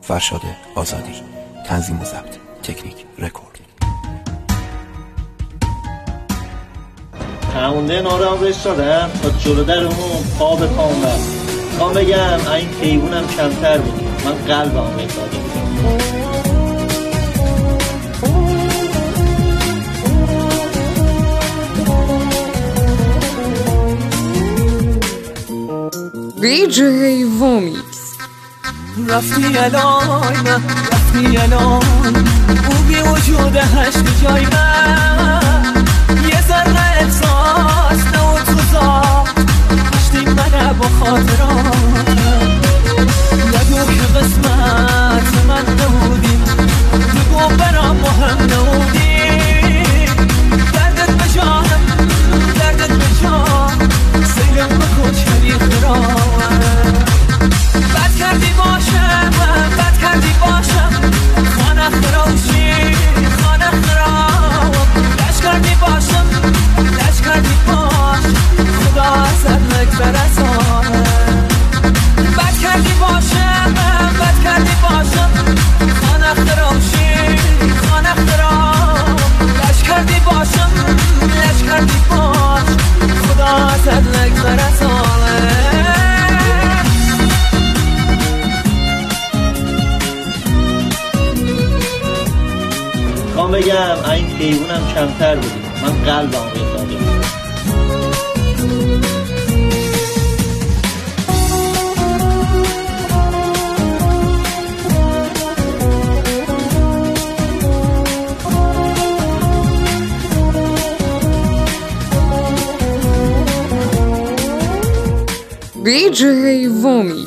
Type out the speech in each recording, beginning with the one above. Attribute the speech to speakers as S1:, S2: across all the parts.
S1: فرشاد آزادی. تنظیم و ضبط تکنیک رکورد.
S2: همونده نارم بهش دادم تا جلو در اون پا به پا اومد. میخوام بگم این حیوانم کمتر بود، من قلبم بهش داده بودم.
S3: DJ Vomix.
S4: رفتی الان او بی وجودهش به جای من یه ذره احساس نه و تو ذات داشتی منه با خاطراتم. نگو که قسمت من نبودی، نگو برام مهم نبودی. دردت به جانم، دردت به جان سیرم بکن شریف برام. بد کردی باشم، بد کردی باشم، خانه خراشی، خانه خراب. لش کردی باشم، لش کردی باش، خدا ازت نگذر از آنم. بد کردی باشم، بد کردی باشم، خانه خراشی، خانه خراب. لش کردی باشم، لش کردی باش، خدا ازت نگذر از آنم.
S2: میخوام بگم این حیوانم کمتر بودی، من قلبم بهش داده بودم.
S3: DJ Vomix.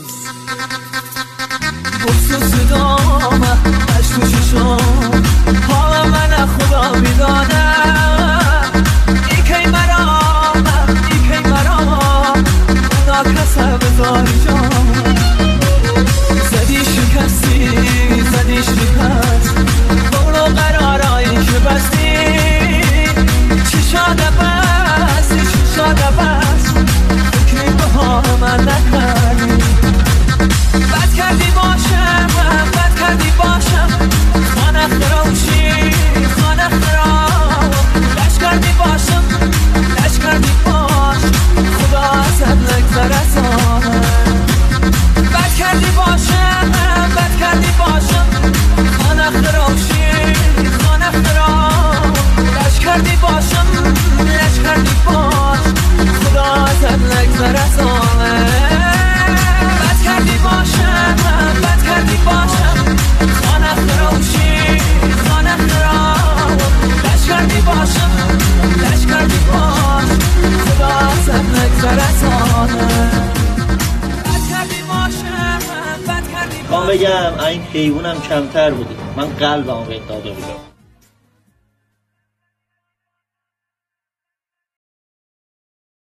S4: بخصوص دامه هشت و ششم حالا من خدا میدانم. ای کی مرام، ای کی مرام اونا کسه بذاری جان. زدی شکستی، زدی شکست بولو قرارایی که بستی. چی شده بس، چی شده بس فکری به ها من نکردی. بد کردی باشم، بد کردی باشم، خانه خراشی، خانه خراب. لش کردی باشم، لش کردی باش، خدا ازت نگذر از آنم. بد کردی باشم، بد کردی باشم، خانه خراشی، خانه خراب. لش کردی باشم، لش کردی باش، خدا ازت نگذر از آنم. بد کردی باشم، بد کردی باشم، خانه خراشی، خانه خراب. لش کردی باشم، لش کردی باش، خدا ازت نگذر از آنم. بد کردی باشم، بد کردی
S2: میخوام بگم این حیوانم کمتر بودی، من قلبم بهش داده بودم.